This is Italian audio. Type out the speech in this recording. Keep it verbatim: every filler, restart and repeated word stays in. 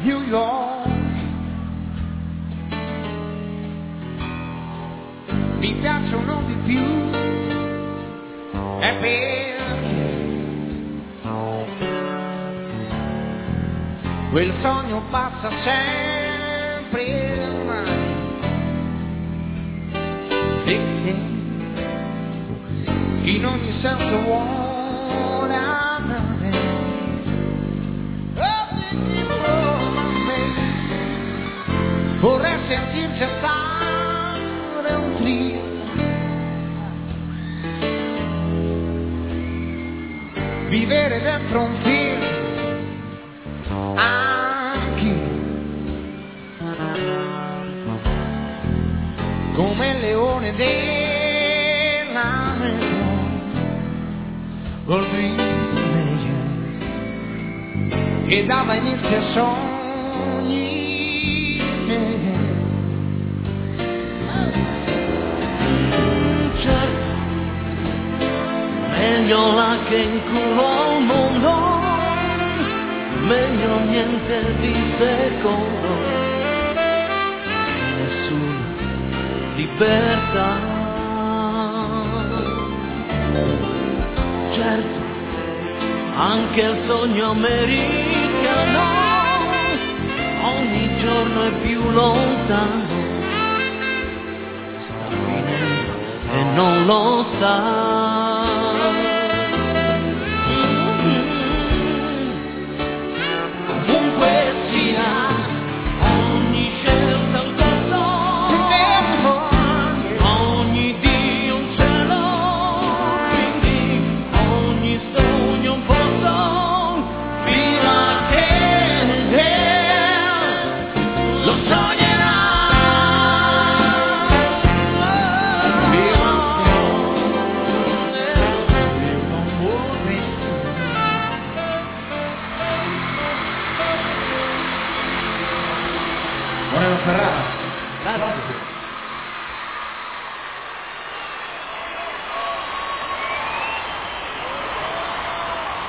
New York. Mi piacciono di più, è perché quel sogno passa sempre mai. Perché in ogni senso vuole andare. Oh, vorrei sentirci stare un trio, vivere dentro un film anche come il leone della metro col che dava inizio ai sogni. Certo, meglio là che in culo al mondo, meglio niente di secondo, nessuna libertà. Certo, anche il sogno americano ogni giorno è più lontano, sta finendo e non lo sa. Comunque sia, ogni scelta un passo, ogni Dio un cielo, quindi ogni sogno un posto, fino a che lo sognerà. Buona Ferrara. Grazie.